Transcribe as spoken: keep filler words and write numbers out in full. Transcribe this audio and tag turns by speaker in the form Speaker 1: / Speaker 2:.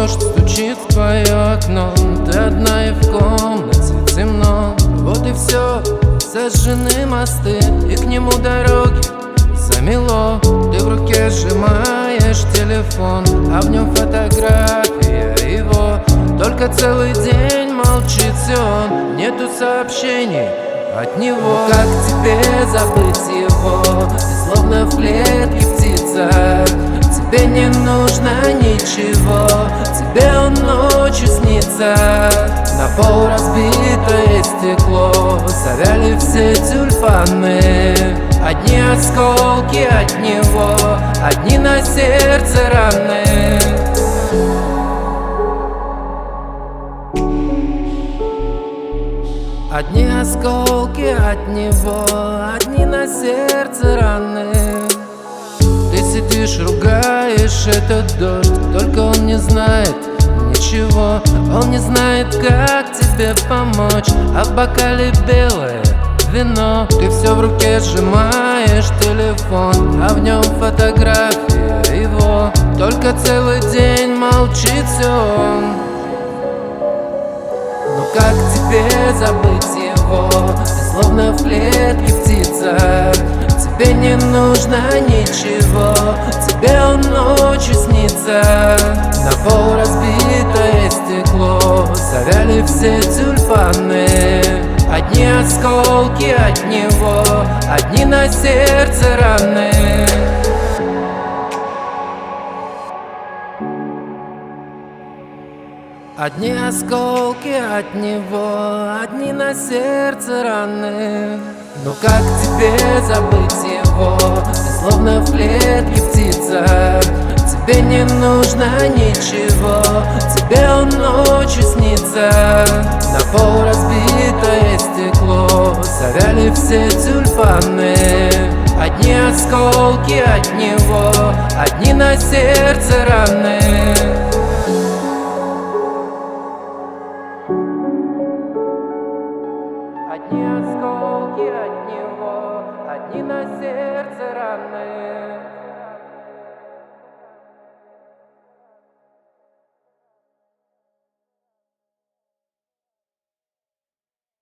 Speaker 1: Дождь стучит в твое окно, ты одна и в комнате темно. Вот и все, сожжены мосты, и к нему дороги замело. Ты в руке сжимаешь телефон, а в нем фотография его. Только целый день молчит он, нету сообщений от него. Как тебе забыть его? Ты словно в клетке птица. Тебе не нужно ничего, тебе он ночью снится. На пол разбитое стекло, завяли все тюльпаны. Одни осколки от него, одни на сердце раны. Одни осколки от него, одни на сердце раны. Ты сидишь, ругаешь этот дождь, только он не знает ничего. Он не знает, как тебе помочь, а в бокале белое вино. Ты все в руке сжимаешь телефон, а в нем фотография его. Только целый день молчит он. Ну как тебе забыть его? Ты словно в клетке птица. Тебе не нужно ничего, тебе он ночью снится. На пол разбитое стекло, завяли все тюльпаны. Одни осколки от него, одни на сердце раны. Одни осколки от него, одни на сердце раны. Ну как тебе забыть его? Ты словно в клетке птица. Тебе не нужно ничего, тебе он ночью снится. На пол разбитое стекло, завяли все тюльпаны. Одни осколки от него, одни на сердце раны. Одни осколки от него, одни на сердце раны.